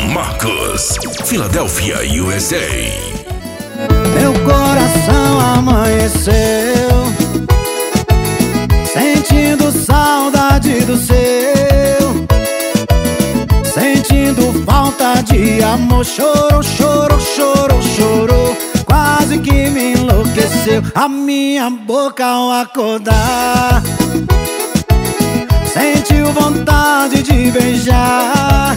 Marcos, Filadélfia, USA. Meu coração amanheceu sentindo saudade do seu, sentindo falta de amor. Chorou, chorou, chorou, chorou, quase que me enlouqueceu a minha boca ao acordar. Sentiu vontade de beijar,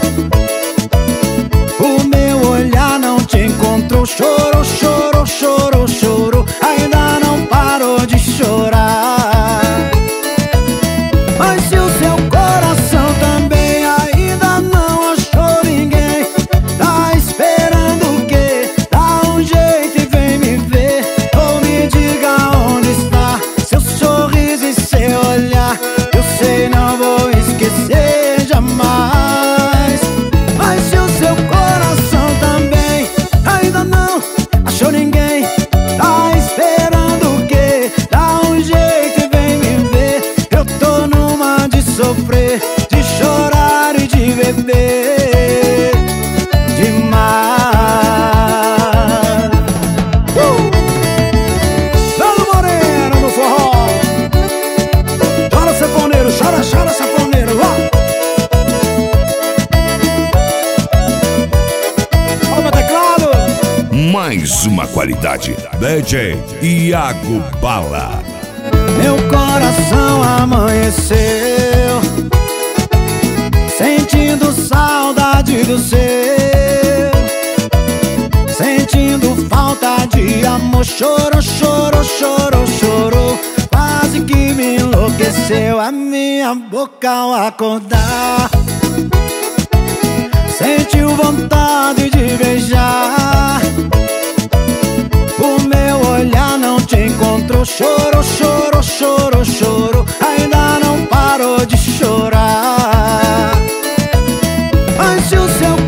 o meu olhar não te encontrou. Chorou, chorou, chorou, chorou, ainda não parou de chorar. Mas se o seu coração também ainda não achou ninguém, tá esperando o quê? Dá um jeito e vem me ver, ou me diga onde está seu sorriso e seu olhar. Eu sei, não vou esquecer jamais. Mas se o seu coração também ainda não achou ninguém, tá esperando o quê? Dá um jeito e vem me ver. Eu tô numa de sofrer, de chorar e de beber demais. Dando morena no forró. Chora, sanfoneiro, chora, chora, sanfoneiro, ó. Ó meu teclado. Mais uma qualidade. DJ Iago Bala. Meu coração amanheceu sentindo saudade do seu, sentindo falta de amor. Chorou, chorou, chorou, chorou, quase que me enlouqueceu a minha boca ao acordar. Sentiu vontade de beijar, o meu olhar não te encontrou. Chorou, chorou, chorou, chorou, ainda não parou de chorar. Mas se o seu